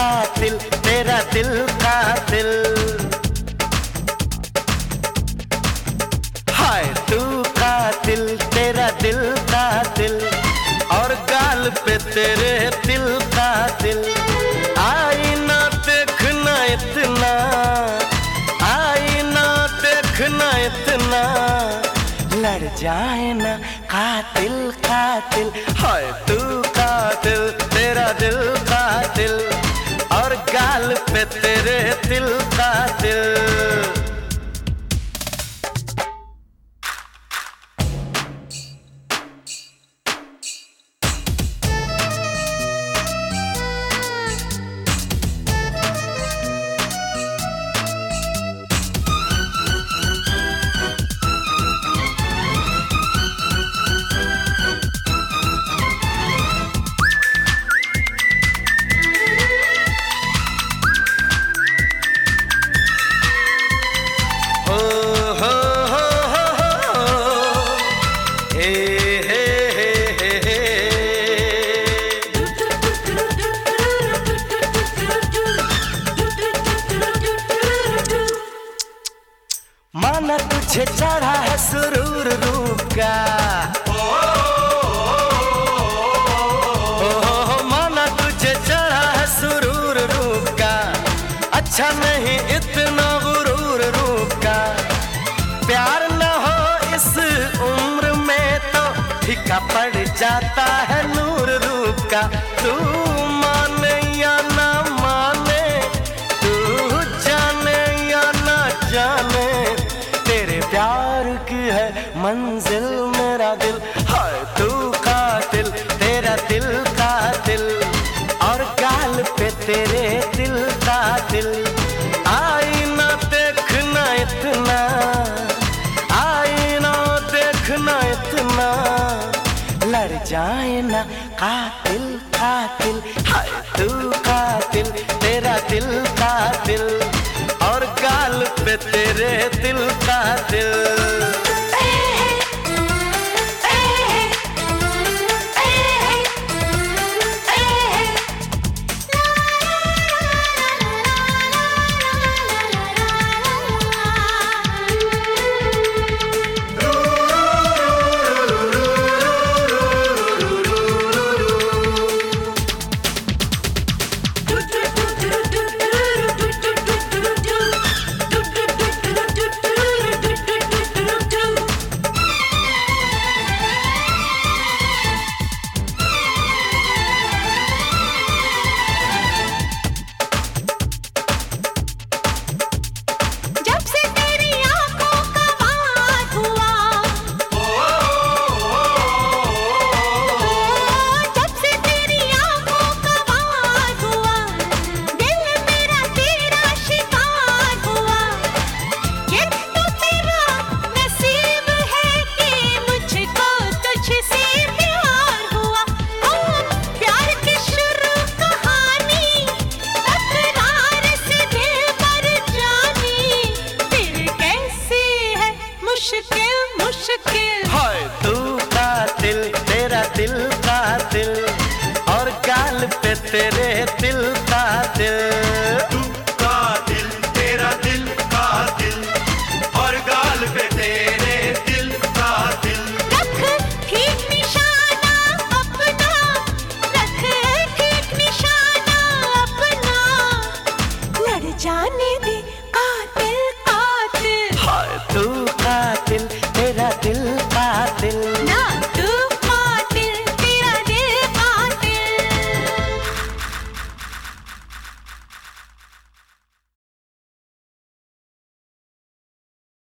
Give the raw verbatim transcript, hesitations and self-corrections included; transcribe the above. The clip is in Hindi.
कातिल, तेरा दिल कातिल। हाय तू कातिल, तेरा दिल कातिल, और गाल पे तेरे दिल कातिल। आईना देखना इतना, आईना देखना इतना, लड़ जाए ना कातिल कातिल। हाय तू कातिल, तेरा दिल कातिल, और गाल पे तेरे दिल कातिल। माना तुझे चढ़ा है सुरूर रूप का, ओ माना तुझे चढ़ा है सुरूर रूप का, अच्छा नहीं इतना गुरूर रूप का। प्यार न हो इस उम्र में तो फीका पड़ जाता है नूर रूप का। तू माने या ना माने, तू जाने या ना जाने, प्यार की है मंजिल मेरा दिल। हाय तू कातिल, तेरा दिल कातिल, और गाल पे तेरे दिल कातिल। आईना देखना इतना, आईना देखना इतना, लड़ जाए ना कातिल कातिल। हाय तू कातिल, तेरा दिल कातिल, और गाल पे तेरे दिल कातिल। हाय तू कातिल, तेरा दिल कातिल, और गाल पे तेरे दिल कातिल। तू कातिल, तेरा दिल कातिल, और गाल पे तेरे दिल कातिल। रख ठीक निशाना अपना, रख ठीक निशाना अपना, लड़ जाने दे कातिल कातिल। हाय तू कातिल, तेरा दिल